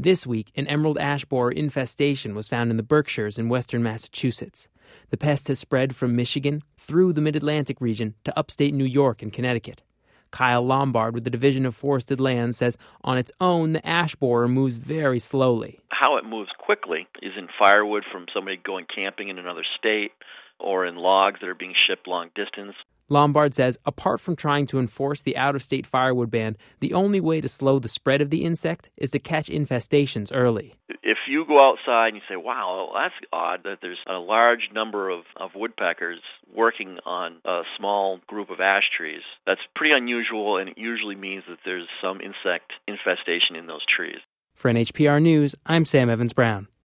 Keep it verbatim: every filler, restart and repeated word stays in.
This week, an emerald ash borer infestation was found in the Berkshires in western Massachusetts. The pest has spread from Michigan through the mid-Atlantic region to upstate New York and Connecticut. Kyle Lombard with the Division of Forested Lands says on its own, the ash borer moves very slowly. How it moves quickly is in firewood from somebody going camping in another state or in logs that are being shipped long distance. Lombard says apart from trying to enforce the out-of-state firewood ban, the only way to slow the spread of the insect is to catch infestations early. If you go outside and you say, wow, that's odd that there's a large number of, of woodpeckers working on a small group of ash trees, that's pretty unusual, and it usually means that there's some insect infestation in those trees. For N H P R News, I'm Sam Evans-Brown.